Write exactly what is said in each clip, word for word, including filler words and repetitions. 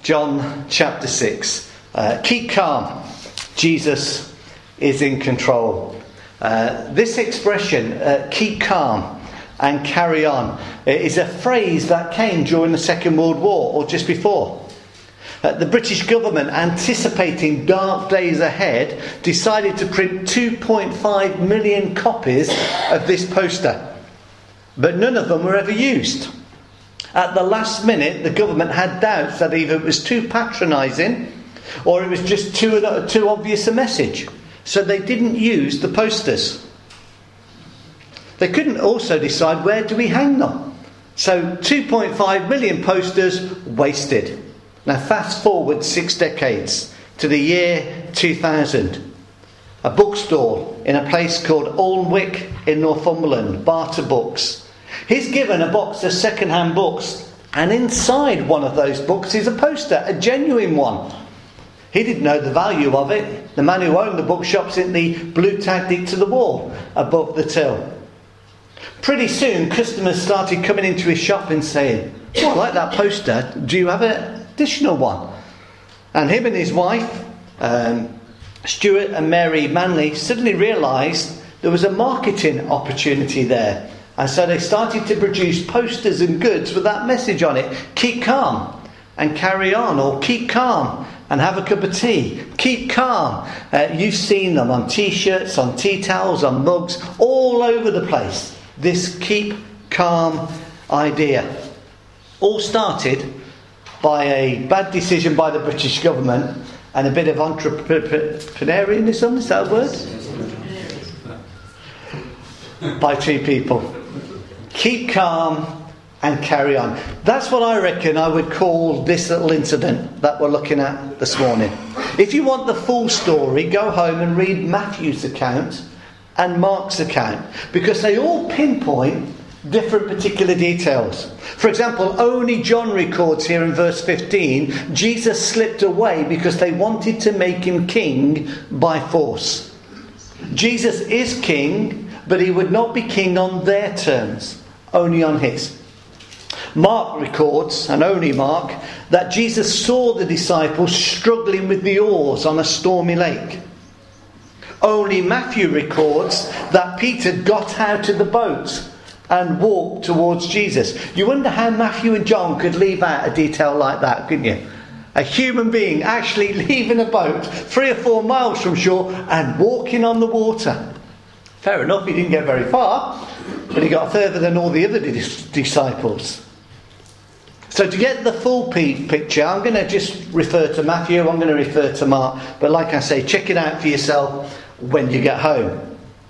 John chapter six. Uh, keep calm. Jesus is in control. Uh, this expression, uh, keep calm and carry on, is a phrase that came during the Second World War or just before. Uh, the British government, anticipating dark days ahead, decided to print two point five million copies of this poster. But none of them were ever used. At the last minute, the government had doubts that either it was too patronising or it was just too, too obvious a message. So they didn't use the posters. They couldn't also decide where do we hang them. So two point five million posters wasted. Now fast forward six decades to the year two thousand. A bookstore in a place called Alnwick in Northumberland, Barter Books. He's given a box of second-hand books, and inside one of those books is a poster, a genuine one. He didn't know the value of it. The man who owned the bookshop simply blue-tagged it to the wall above the till. Pretty soon, customers started coming into his shop and saying, "Oh, I like that poster. Do you have an additional one?" And him and his wife, um, Stuart and Mary Manley, suddenly realised there was a marketing opportunity there. And so they started to produce posters and goods with that message on it. Keep calm and carry on. Or keep calm and have a cup of tea. Keep calm. Uh, you've seen them on t-shirts, on tea towels, on mugs, all over the place. This keep calm idea. All started by a bad decision by the British government and a bit of entrepreneurialism, is that a word? By two people. Keep calm and carry on. That's what I reckon I would call this little incident that we're looking at this morning. If you want the full story, go home and read Matthew's account and Mark's account, because they all pinpoint different particular details. For example, only John records here in verse fifteen, Jesus slipped away because they wanted to make him king by force. Jesus is king, but he would not be king on their terms, only on his. Mark records, and only Mark, that Jesus saw the disciples struggling with the oars on a stormy lake. Only Matthew records that Peter got out of the boat and walked towards Jesus. You wonder how Matthew and John could leave out a detail like that, couldn't you? A human being actually leaving a boat three or four miles from shore and walking on the water. Fair enough, he didn't get very far, but he got further than all the other dis- disciples. So to get the full picture, I'm going to just refer to Matthew, I'm going to refer to Mark, but like I say, check it out for yourself when you get home.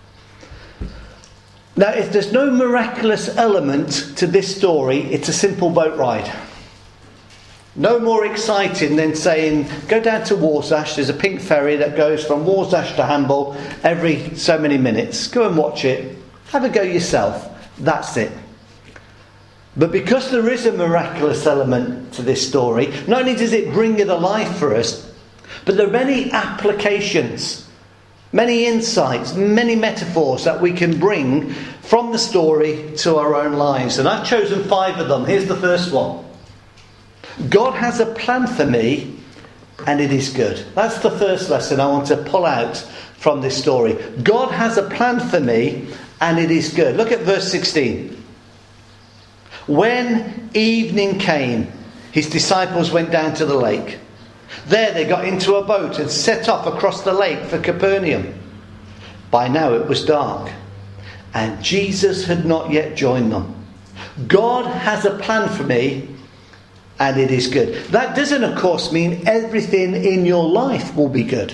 Now, if there's no miraculous element to this story, it's a simple boat ride. No more exciting than saying, go down to Warsash, there's a pink ferry that goes from Warsash to Hamble every so many minutes. Go and watch it. Have a go yourself. That's it. But because there is a miraculous element to this story, not only does it bring it alive for us, but there are many applications, many insights, many metaphors that we can bring from the story to our own lives. And I've chosen five of them. Here's the first one. God has a plan for me, and it is good. That's the first lesson I want to pull out from this story. God has a plan for me, and it is good. Look at verse sixteen. When evening came, his disciples went down to the lake. There they got into a boat and set off across the lake for Capernaum. By now it was dark, and Jesus had not yet joined them. God has a plan for me, and it is good. That doesn't, of course, mean everything in your life will be good.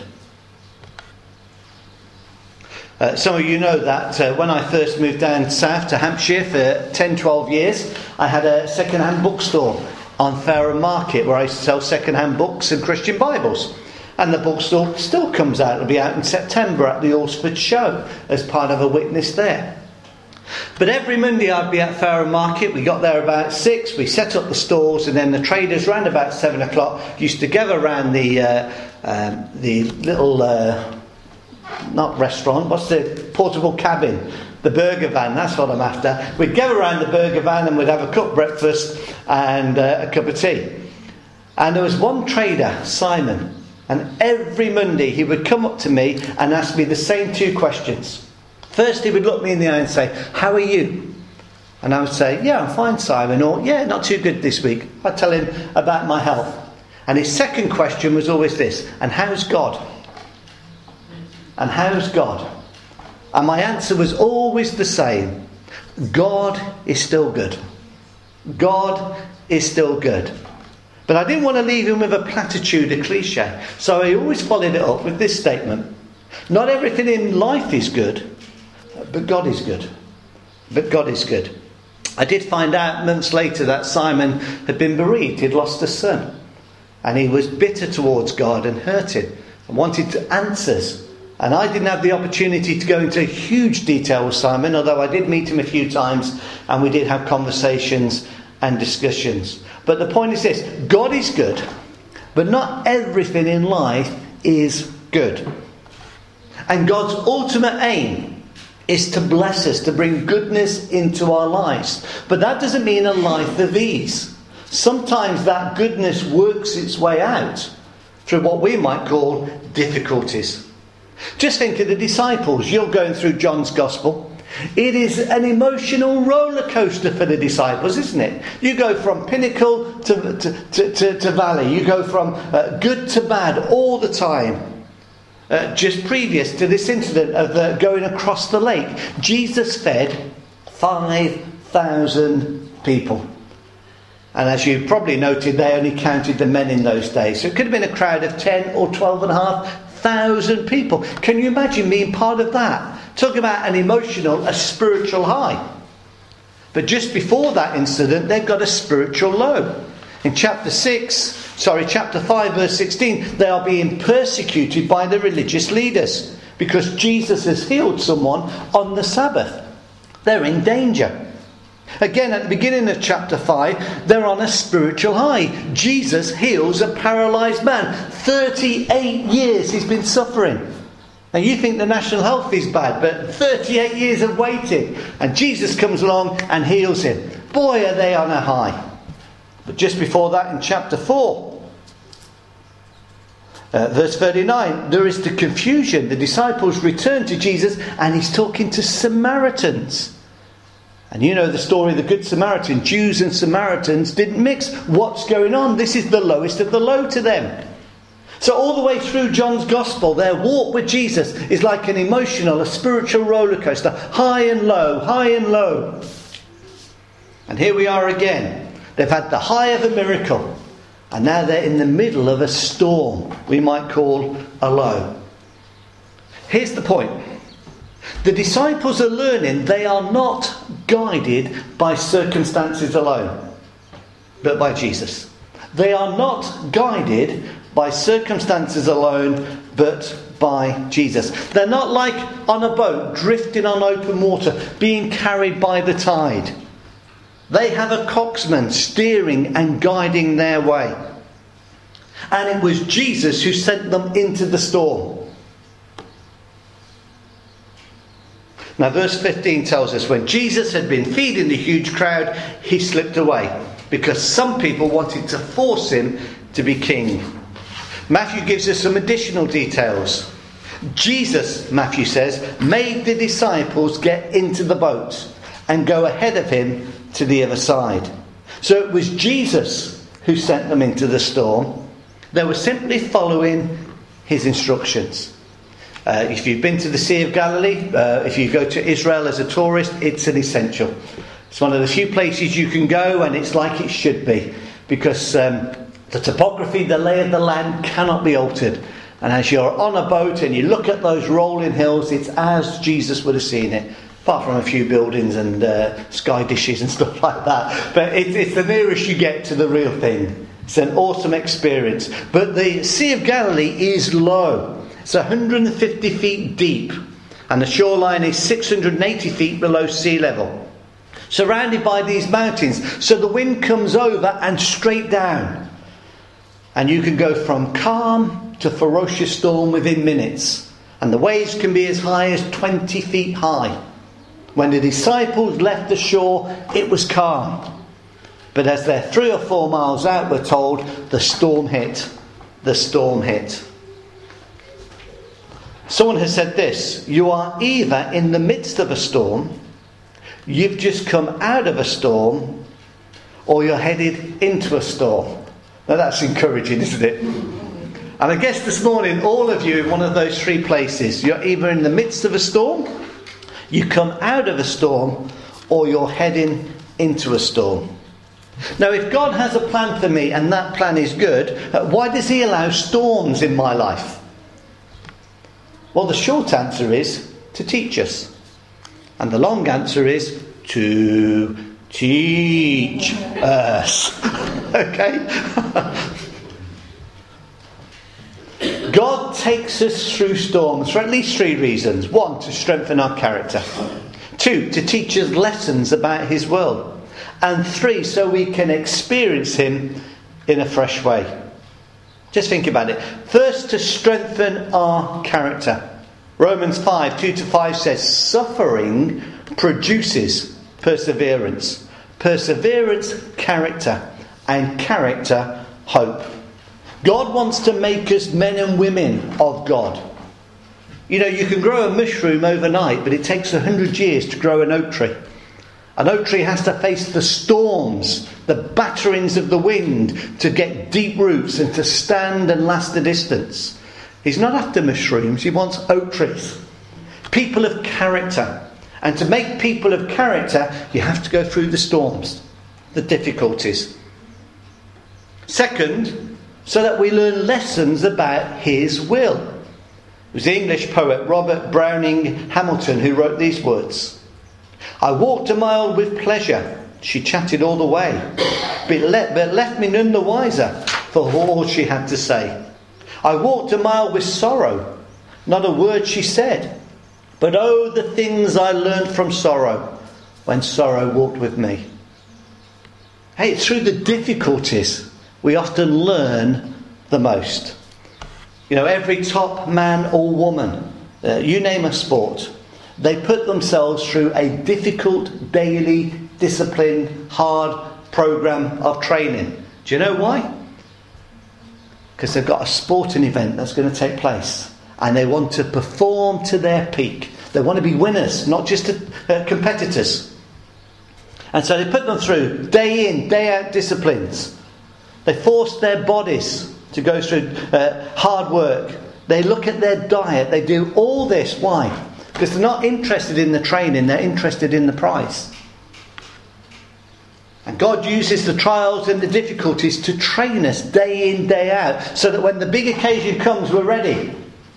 Uh, some of you know that uh, when I first moved down south to Hampshire for ten, twelve years, I had a second-hand bookstore on Fareham Market where I used to sell second-hand books and Christian Bibles. And the bookstore still comes out. It'll be out in September at the Alresford Show as part of a witness there. But every Monday I'd be at Fareham Market. We got there about six. We set up the stalls, and then the traders round about seven o'clock used to gather around the uh, um, the little uh, not restaurant. What's the portable cabin? The burger van. That's what I'm after. We'd gather around the burger van and we'd have a cup breakfast and uh, a cup of tea. And there was one trader, Simon, and every Monday he would come up to me and ask me the same two questions. First he would look me in the eye and say, "How are you?" And I would say, "Yeah, I'm fine, Simon," or "Yeah, not too good this week." I'd tell him about my health. And his second question was always this: "And how's God?" And how's God? And my answer was always the same: God is still good. God is still good. But I didn't want to leave him with a platitude, a cliche. So I always followed it up with this statement: not everything in life is good, but God is good. But God is good. I did find out months later that Simon had been bereaved. He'd lost a son. And he was bitter towards God and hurted and wanted answers. And I didn't have the opportunity to go into huge detail with Simon, although I did meet him a few times and we did have conversations and discussions. But the point is this: God is good, but not everything in life is good. And God's ultimate aim is to bless us, to bring goodness into our lives. But that doesn't mean a life of ease. Sometimes that goodness works its way out through what we might call difficulties. Just think of the disciples. You're going through John's Gospel. It is an emotional roller coaster for the disciples, isn't it? You go from pinnacle to, to, to, to, to valley. You go from uh, good to bad all the time. Uh, just previous to this incident of uh, going across the lake, Jesus fed five thousand people. And as you probably noted, they only counted the men in those days. So it could have been a crowd of ten or twelve and a half thousand people. Can you imagine being part of that? Talk about an emotional, a spiritual high. But just before that incident, they've got a spiritual low. In chapter six, sorry, chapter five, verse sixteen, they are being persecuted by the religious leaders because Jesus has healed someone on the Sabbath. They're in danger. Again, at the beginning of chapter five, they're on a spiritual high. Jesus heals a paralysed man. thirty-eight years he's been suffering. Now you think the national health is bad, but thirty-eight years of waiting. And Jesus comes along and heals him. Boy, are they on a high. But just before that, in chapter four, uh, verse thirty-nine, there is the confusion. The disciples return to Jesus and he's talking to Samaritans. And you know the story of the Good Samaritan. Jews and Samaritans didn't mix. What's going on? This is the lowest of the low to them. So all the way through John's Gospel, their walk with Jesus is like an emotional, a spiritual roller coaster. High and low, high and low. And here we are again. They've had the high of a miracle. And now they're in the middle of a storm we might call a low. Here's the point. The disciples are learning they are not guided by circumstances alone, but by Jesus. They are not guided by circumstances alone, but by Jesus. They're not like on a boat drifting on open water, being carried by the tide. They have a coxswain steering and guiding their way. And it was Jesus who sent them into the storm. Now verse fifteen tells us when Jesus had been feeding the huge crowd, he slipped away because some people wanted to force him to be king. Matthew gives us some additional details. Jesus, Matthew says, made the disciples get into the boat and go ahead of him to the other side. So it was Jesus who sent them into the storm. They were simply following his instructions. Uh, if you've been to the Sea of Galilee, uh, if you go to Israel as a tourist, it's an essential. It's one of the few places you can go and it's like it should be. Because um, the topography, the lay of the land cannot be altered. And as you're on a boat and you look at those rolling hills, it's as Jesus would have seen it. Apart from a few buildings and uh, sky dishes and stuff like that. But it, it's the nearest you get to the real thing. It's an awesome experience. But the Sea of Galilee is low. It's one hundred fifty feet deep. And the shoreline is six hundred eighty feet below sea level. Surrounded by these mountains. So the wind comes over and straight down. And you can go from calm to ferocious storm within minutes. And the waves can be as high as twenty feet high. When the disciples left the shore, it was calm. But as they're three or four miles out, we're told, the storm hit. The storm hit. Someone has said this: you are either in the midst of a storm, you've just come out of a storm, or you're headed into a storm. Now that's encouraging, isn't it? And I guess this morning, all of you in one of those three places. You're either in the midst of a storm, you come out of a storm, or you're heading into a storm. Now, if God has a plan for me and that plan is good, why does he allow storms in my life? Well, the short answer is to teach us. And the long answer is to teach us. Okay? God takes us through storms for at least three reasons. One, to strengthen our character. Two, to teach us lessons about his world. And three, so we can experience him in a fresh way. Just think about it. First, to strengthen our character. Romans five, two to five says, suffering produces perseverance. Perseverance, character. And character, hope. God wants to make us men and women of God. You know, you can grow a mushroom overnight, but it takes a hundred years to grow an oak tree. An oak tree has to face the storms, the batterings of the wind, to get deep roots and to stand and last the distance. He's not after mushrooms, he wants oak trees. People of character. And to make people of character, you have to go through the storms, the difficulties. Second, so that we learn lessons about his will. It was the English poet Robert Browning Hamilton who wrote these words. I walked a mile with pleasure. She chatted all the way, but left, but left me none the wiser for all she had to say. I walked a mile with sorrow. Not a word she said. But oh, the things I learned from sorrow when sorrow walked with me. Hey, it's through the difficulties we often learn the most. You know, every top man or woman, uh, you name a sport, they put themselves through a difficult, daily, disciplined, hard program of training. Do you know why? Because they've got a sporting event that's going to take place. And they want to perform to their peak. They want to be winners, not just uh, competitors. And so they put them through day in, day out disciplines. They force their bodies to go through uh, hard work. They look at their diet. They do all this. Why? Because they're not interested in the training. They're interested in the prize. And God uses the trials and the difficulties to train us day in, day out, so that when the big occasion comes, we're ready.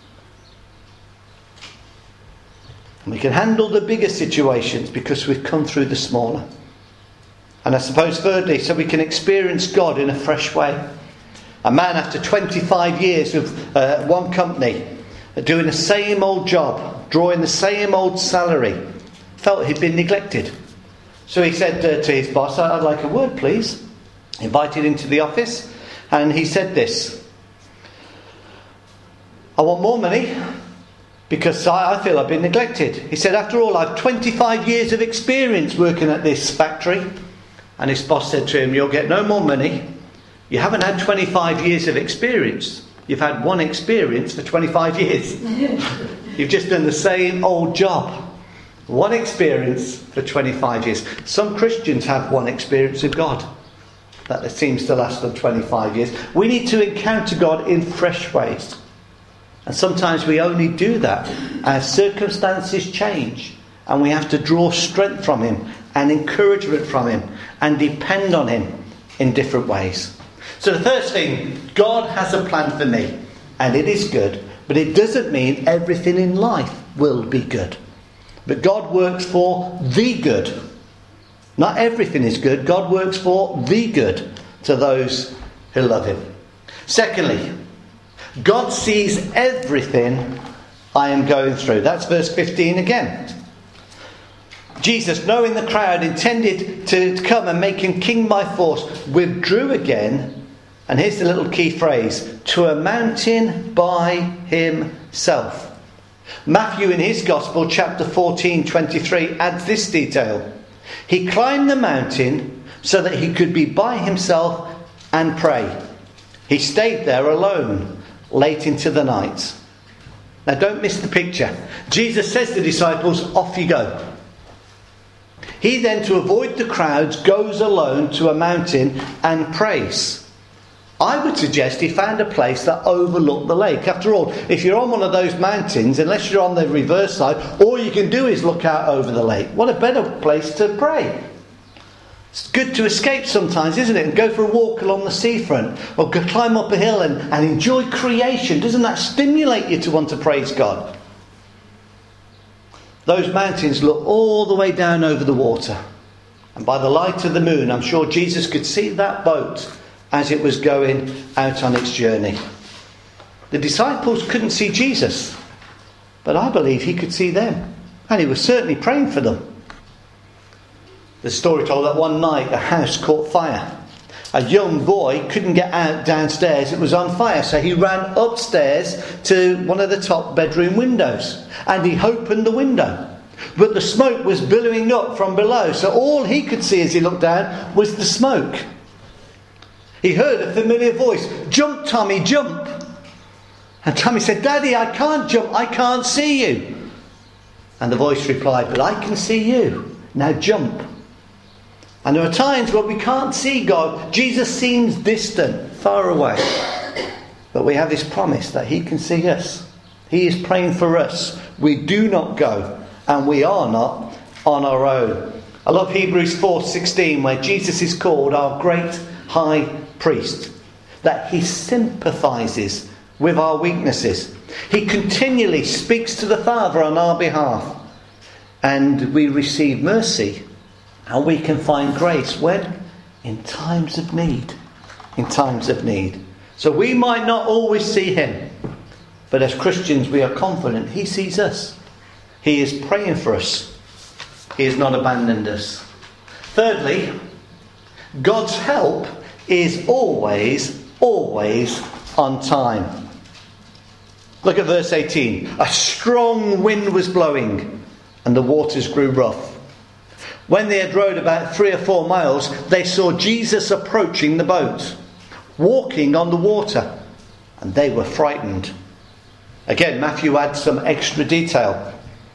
And we can handle the bigger situations because we've come through the smaller. And I suppose thirdly, so we can experience God in a fresh way. A man after twenty-five years of uh, one company, doing the same old job, drawing the same old salary, felt he'd been neglected. So he said uh, to his boss, I'd like a word, please. Invited him to the office, and he said this. I want more money because I, I feel I've been neglected. He said, after all, I've twenty-five years of experience working at this factory. And his boss said to him, you'll get no more money. You haven't had twenty-five years of experience. You've had one experience for twenty-five years. You've just done the same old job. One experience for twenty-five years. Some Christians have one experience of God that seems to last them twenty-five years. We need to encounter God in fresh ways. And sometimes we only do that as circumstances change. And we have to draw strength from him and encouragement from him and depend on him in different ways. So the first thing, God has a plan for me, and it is good, but it doesn't mean everything in life will be good. But God works for the good. Not everything is good. God works for the good to those who love him. Secondly, God sees everything I am going through. That's verse fifteen again. Jesus, knowing the crowd intended to come and make him king by force, withdrew again, and here's the little key phrase, to a mountain by himself. Matthew in his Gospel, chapter fourteen, twenty-three, adds this detail. He climbed the mountain so that he could be by himself and pray. He stayed there alone late into the night. Now don't miss the picture. Jesus says to the disciples, off you go. He then, to avoid the crowds, goes alone to a mountain and prays. I would suggest he found a place that overlooked the lake. After all, if you're on one of those mountains, unless you're on the reverse side, all you can do is look out over the lake. What a better place to pray. It's good to escape sometimes, isn't it? And go for a walk along the seafront, or go climb up a hill and, and enjoy creation. Doesn't that stimulate you to want to praise God? Those mountains look all the way down over the water. And by the light of the moon, I'm sure Jesus could see that boat as it was going out on its journey. The disciples couldn't see Jesus, but I believe he could see them. And he was certainly praying for them. The story told that one night a house caught fire. A young boy couldn't get out downstairs, it was on fire, so he ran upstairs to one of the top bedroom windows and he opened the window. But the smoke was billowing up from below, so all he could see as he looked down was the smoke. He heard a familiar voice, "Jump, Tommy, jump!" And Tommy said, "Daddy, I can't jump, I can't see you." And the voice replied, "But I can see you, now jump." And there are times when we can't see God. Jesus seems distant, far away. But we have this promise that he can see us. He is praying for us. We do not go, and we are not on our own. I love Hebrews four sixteen, where Jesus is called our great high priest. That he sympathises with our weaknesses. He continually speaks to the Father on our behalf. And we receive mercy. And we can find grace when? In times of need. In times of need. So we might not always see him. But as Christians we are confident he sees us. He is praying for us. He has not abandoned us. Thirdly, God's help is always, always on time. Look at verse eighteen. A strong wind was blowing and the waters grew rough. When they had rowed about three or four miles, they saw Jesus approaching the boat, walking on the water, and they were frightened. Again, Matthew adds some extra detail.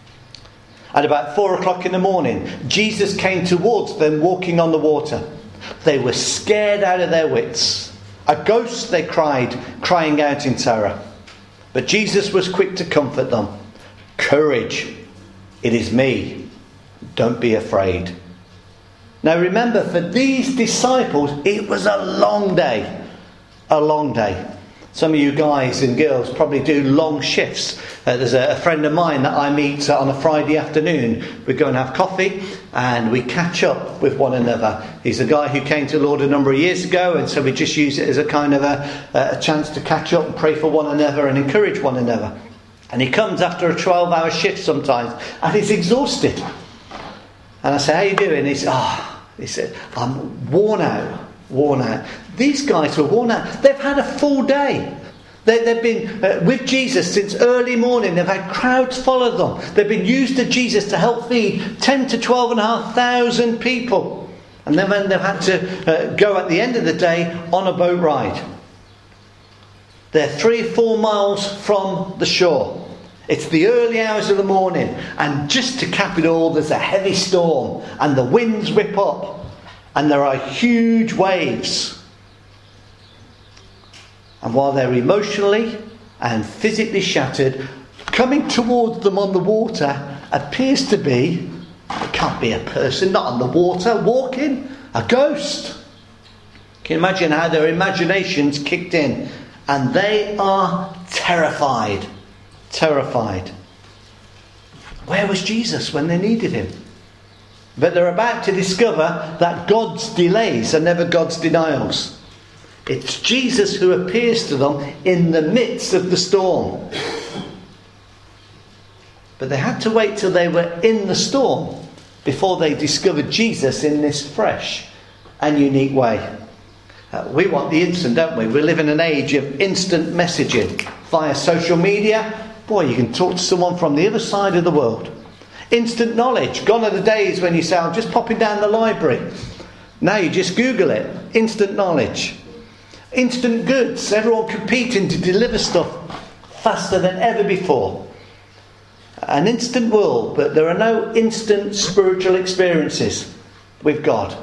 At about four o'clock in the morning, Jesus came towards them walking on the water. They were scared out of their wits. "A ghost," they cried, crying out in terror. But Jesus was quick to comfort them. "Courage, it is me. Don't be afraid." Now remember, for these disciples, it was a long day. A long day. Some of you guys and girls probably do long shifts. Uh, there's a, a friend of mine that I meet uh, on a Friday afternoon. We go and have coffee and we catch up with one another. He's a guy who came to the Lord a number of years ago, and so we just use it as a kind of a, a chance to catch up and pray for one another and encourage one another. And he comes after a twelve hour shift sometimes and he's exhausted. And I say, "How you doing?" He said, "Oh," he said, "I'm worn out, worn out." These guys were worn out. They've had a full day. They, they've been uh, with Jesus since early morning. They've had crowds follow them. They've been used to Jesus to help feed ten to twelve and a half thousand people. And then they've had to uh, go at the end of the day on a boat ride. They're three or four miles from the shore. It's the early hours of the morning, and just to cap it all, there's a heavy storm and the winds whip up and there are huge waves. And while they're emotionally and physically shattered, coming towards them on the water appears to be, it can't be a person, not on the water, walking, a ghost. Can you imagine how their imaginations kicked in? And they are terrified. Terrified. Where was Jesus when they needed him? But they're about to discover that God's delays are never God's denials. It's Jesus who appears to them in the midst of the storm. But they had to wait till they were in the storm before they discovered Jesus in this fresh and unique way. Uh, we want the instant, don't we? We live in an age of instant messaging via social media. Boy, you can talk to someone from the other side of the world. Instant knowledge. Gone are the days when you say, "I'm just popping down the library." Now you just Google it. Instant knowledge. Instant goods. Everyone competing to deliver stuff faster than ever before. An instant world, but there are no instant spiritual experiences with God.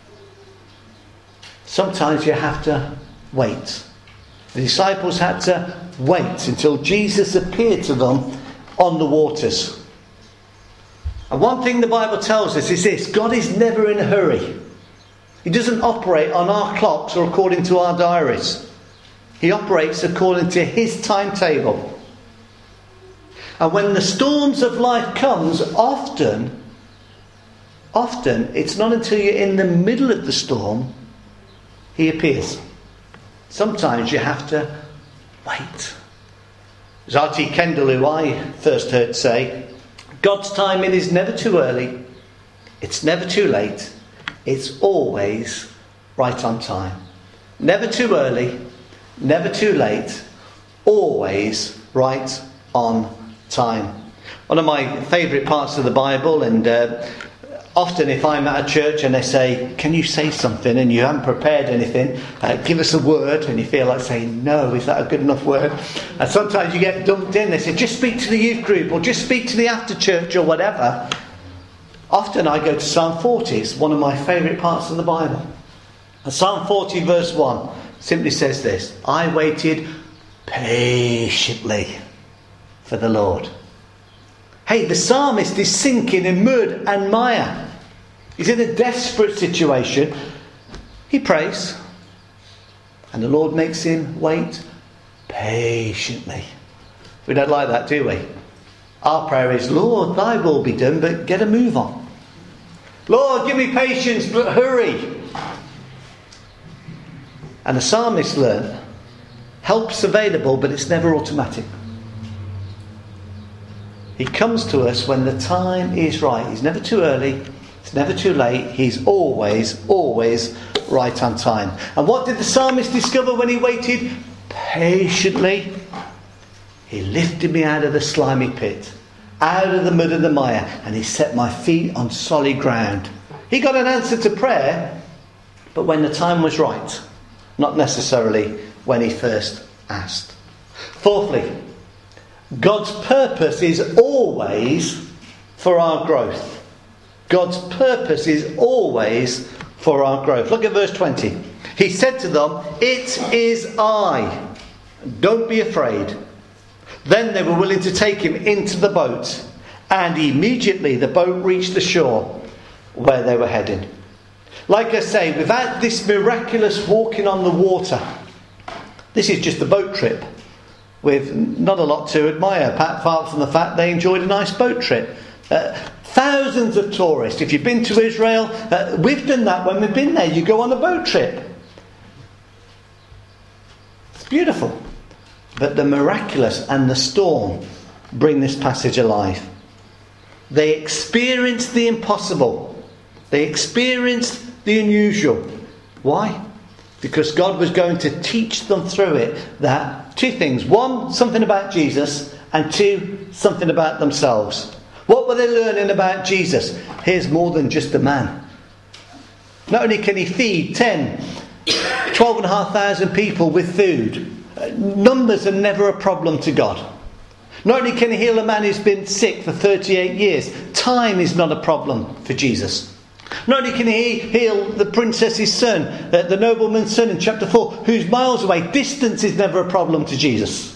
Sometimes you have to wait. The disciples had to wait until Jesus appeared to them on the waters. And one thing the Bible tells us is this: God is never in a hurry. He doesn't operate on our clocks or according to our diaries. He operates according to his timetable. And when the storms of life comes, often, often it's not until you're in the middle of the storm he appears. Sometimes you have to wait. As R T Kendall, who I first heard say, God's timing is never too early, it's never too late, it's always right on time. Never too early, never too late, always right on time. One of my favourite parts of the Bible, and uh, often if I'm at a church and they say, can you say something, and you haven't prepared anything, uh, give us a word, and you feel like saying, no, is that a good enough word? And sometimes you get dumped in, they say, just speak to the youth group, or just speak to the after church, or whatever. Often I go to Psalm forty. It's one of my favourite parts of the Bible. And Psalm forty verse one simply says this: I waited patiently for the Lord. Hey, the psalmist is sinking in mud and mire. He's in a desperate situation. He prays, and the Lord makes him wait patiently. We don't like that, do we? Our prayer is, Lord, thy will be done, but get a move on. Lord, give me patience, but hurry. And the psalmist learned, help's available, but it's never automatic. He comes to us when the time is right. He's never too early. It's never too late. He's always, always right on time. And what did the psalmist discover when he waited patiently? He lifted me out of the slimy pit, out of the mud and the mire, and he set my feet on solid ground. He got an answer to prayer, but when the time was right, not necessarily when he first asked. Fourthly, God's purpose is always for our growth. God's purpose is always for our growth. Look at verse twenty. He said to them, it is I. Don't be afraid. Then they were willing to take him into the boat, and immediately the boat reached the shore where they were heading. Like I say, without this miraculous walking on the water, this is just a boat trip with not a lot to admire, apart from the fact they enjoyed a nice boat trip. Uh, thousands of tourists. If you've been to Israel, uh, we've done that when we've been there. You go on a boat trip. It's beautiful. But the miraculous and the storm bring this passage alive. They experienced the impossible. They experienced the unusual. Why? Because God was going to teach them through it that two things. One, something about Jesus, and two, something about themselves. What were they learning about Jesus? Here's more than just a man. Not only can he feed ten, twelve and a half thousand people with food. Numbers are never a problem to God. Not only can he heal a man who's been sick for thirty-eight years. Time is not a problem for Jesus. Not only can he heal the princess's son, uh, the nobleman's son in chapter four, who's miles away. Distance is never a problem to Jesus.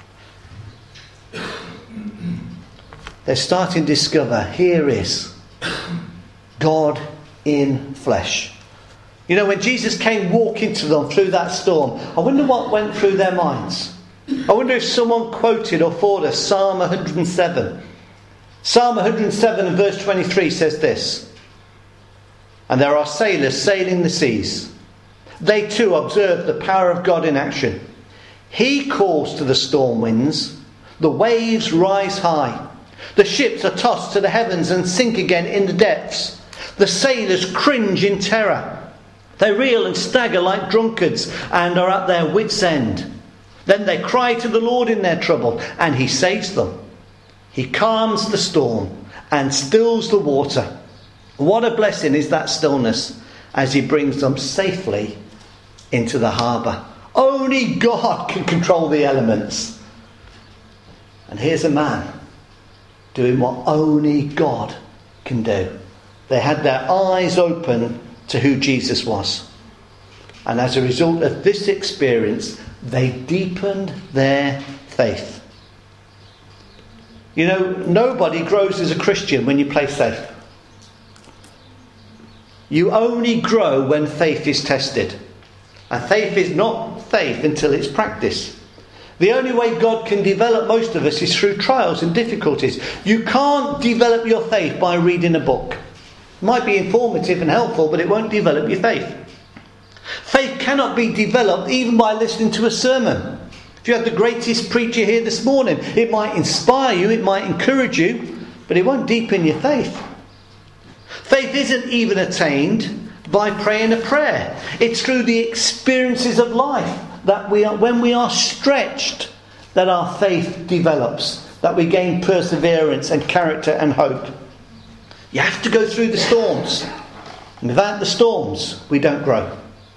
They're starting to discover, here is God in flesh. You know, when Jesus came walking to them through that storm, I wonder what went through their minds. I wonder if someone quoted or thought of Psalm one hundred seven. Psalm one hundred seven and verse twenty-three says this: and there are sailors sailing the seas. They too observe the power of God in action. He calls to the storm winds. The waves rise high. The ships are tossed to the heavens and sink again in the depths. The sailors cringe in terror. They reel and stagger like drunkards and are at their wits' end. Then they cry to the Lord in their trouble, and he saves them. He calms the storm and stills the water. What a blessing is that stillness as he brings them safely into the harbour. Only God can control the elements. And here's a man doing what only God can do. They had their eyes open to who Jesus was. And as a result of this experience, they deepened their faith. You know, nobody grows as a Christian when you play safe. You only grow when faith is tested. And faith is not faith until it's practiced. The only way God can develop most of us is through trials and difficulties. You can't develop your faith by reading a book. It might be informative and helpful, but it won't develop your faith. Faith cannot be developed even by listening to a sermon. If you had the greatest preacher here this morning, it might inspire you, it might encourage you, but it won't deepen your faith. Faith isn't even attained by praying a prayer. It's through the experiences of life that we are, when we are stretched, that our faith develops, that we gain perseverance and character and hope. You have to go through the storms. And without the storms, we don't grow.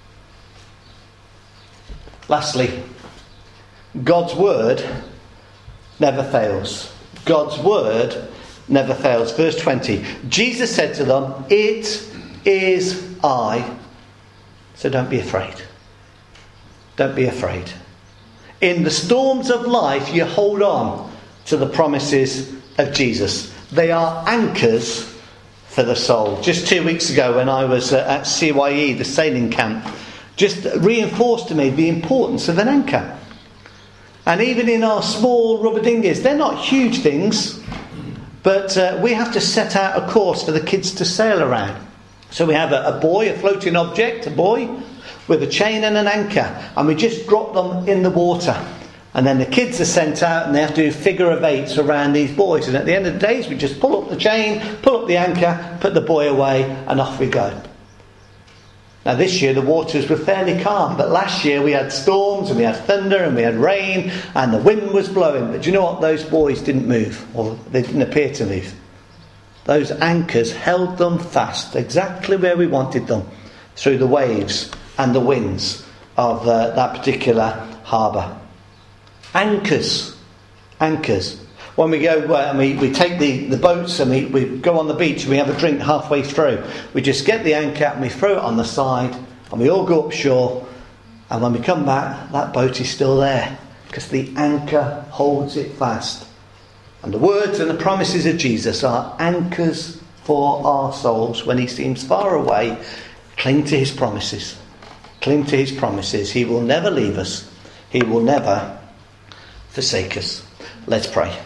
Lastly, God's word never fails. God's word never fails. Verse twenty. Jesus said to them, "It is I, so don't be afraid." Don't be afraid. In the storms of life, you hold on to the promises of Jesus. They are anchors for the soul. Just two weeks ago when I was at C Y E, the sailing camp, just reinforced to me the importance of an anchor. And even in our small rubber dinghies, they're not huge things, but uh, we have to set out a course for the kids to sail around. So we have a, a buoy, a floating object, a buoy, with a chain and an anchor, and we just drop them in the water. And then the kids are sent out and they have to do figure of eights around these buoys. And at the end of the days, we just pull up the chain, pull up the anchor, put the buoy away, and off we go. Now this year the waters were fairly calm, but last year we had storms and we had thunder and we had rain and the wind was blowing. But do you know what? Those buoys didn't move, or they didn't appear to move. Those anchors held them fast exactly where we wanted them, through the waves and the winds of uh, that particular harbour. Anchors. Anchors. When we go uh, and we, we take the, the boats and we, we go on the beach and we have a drink halfway through, we just get the anchor and we throw it on the side and we all go up shore, and when we come back, that boat is still there because the anchor holds it fast. And the words and the promises of Jesus are anchors for our souls. When he seems far away, cling to his promises. Cling to his promises. He will never leave us. He will never forsake us. Let's pray.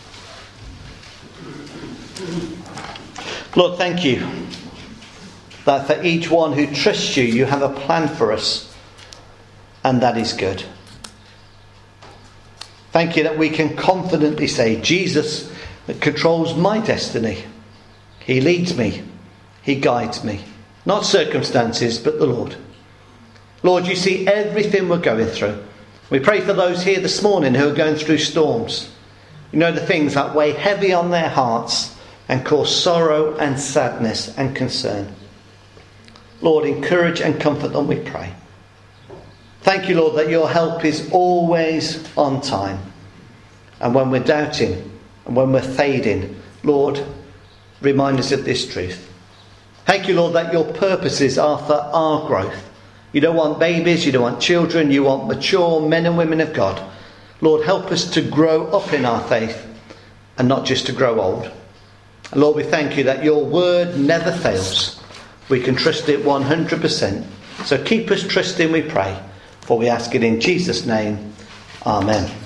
Lord, thank you that for each one who trusts you, you have a plan for us, and that is good. Thank you that we can confidently say, Jesus controls my destiny. He leads me. He guides me. Not circumstances, but the Lord. Lord, you see everything we're going through. We pray for those here this morning who are going through storms. You know, the things that weigh heavy on their hearts and cause sorrow and sadness and concern. Lord, encourage and comfort them, we pray. Thank you, Lord, that your help is always on time. And when we're doubting and when we're fading, Lord, remind us of this truth. Thank you, Lord, that your purposes are for our growth. You don't want babies, you don't want children, you want mature men and women of God. Lord, help us to grow up in our faith and not just to grow old. And Lord, we thank you that your word never fails. We can trust it one hundred percent. So keep us trusting, we pray. For we ask it in Jesus' name. Amen.